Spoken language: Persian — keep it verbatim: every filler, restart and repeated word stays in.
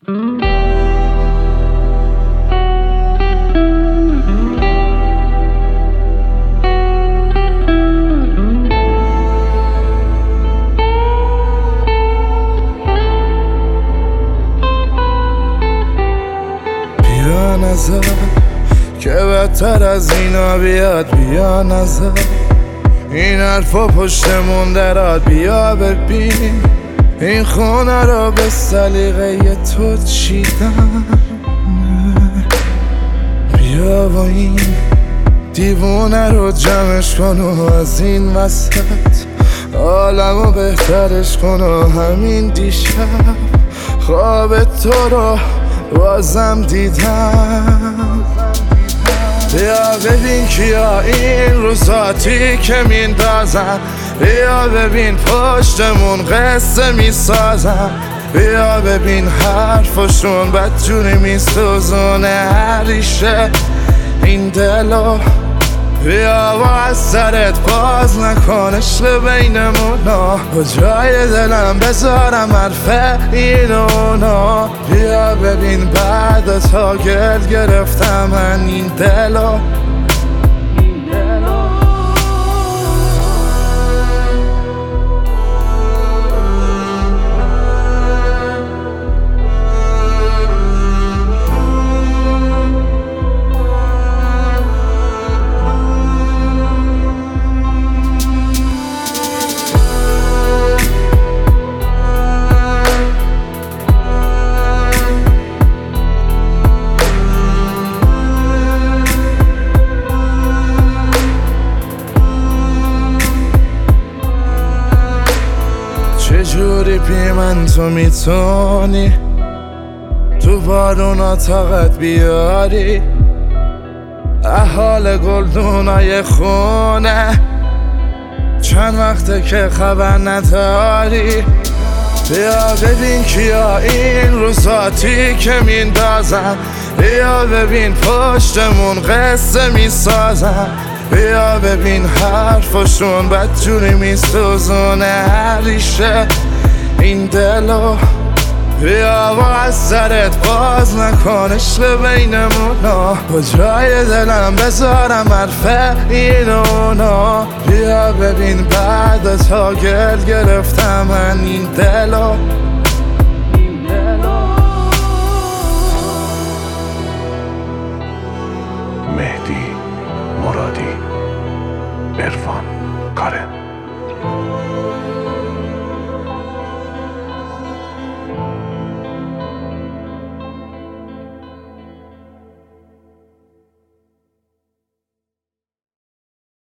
بیا نظر که بدتر از اینا بیاد، بیا نظر این حرفا پشتمون دراد. بیا ببین این خونه رو به سلیقه تو چیدم. بیا با این دیوونه رو جمعش کن و از این وسط عالمو بهترش کن و همین دیشب خواب تو رو بازم دیدم. بیا ببین کیا این روزاتی که میندازن، بیا ببین پشتمون قصه میسازن، بیا ببین حرفشون بدجوری میسوزونه هر ریشه این دلو. بیا با از سرت باز نکن عشق بینمونا، با جای دلم بذارم حرف اینونا. بیا ببین بعد تا گل گرفتم من این دلو. چجوری پی من تو میتونی تو بارونا طاقت بیاری، احال گلدونای خونه چند وقته که خبر نداری. بیا ببین کیا این روزاتی که میندازن، بیا ببین پشتمون قصه میسازن، بیا ببین حرفشون بدجوری میسوزونه هر ریشه این دلو. بیا با از سرت باز نکن عشق بینمونا، با جای دلم بذارم حرف اینونا. بیا ببین بعد تا گل گرفتم من این دلو.